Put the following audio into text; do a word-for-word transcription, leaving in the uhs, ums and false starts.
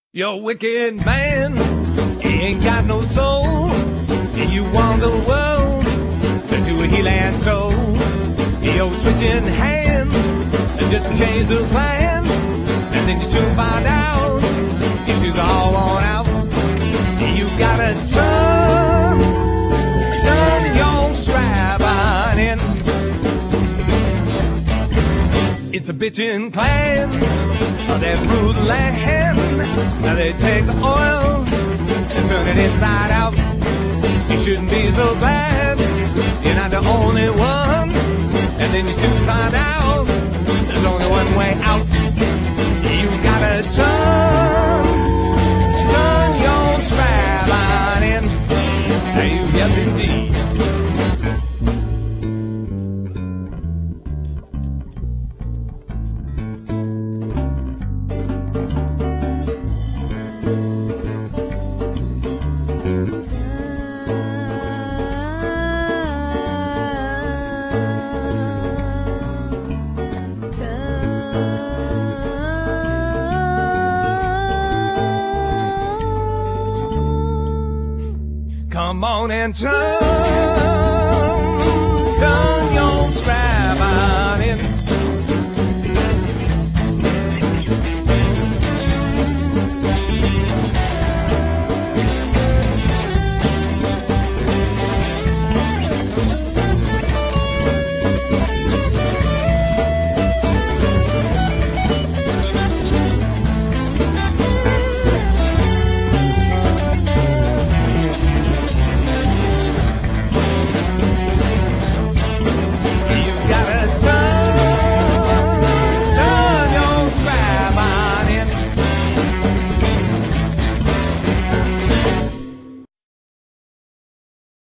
You're a wicked man, you ain't got no soul, and you want the world to heel and toe. You're switching hands just to change the plan, and then you soon find out your shoes are all worn out. You gotta turn, turn your strap on in. It's a bitchin' clan, that rule the land. Now they take the oil and turn it inside out. You shouldn't be so glad you're not the only one. And then you soon find out there's only one way out. You gotta turn, turn your strap on in. You, yes indeed. Come on and turn, turn your strap on.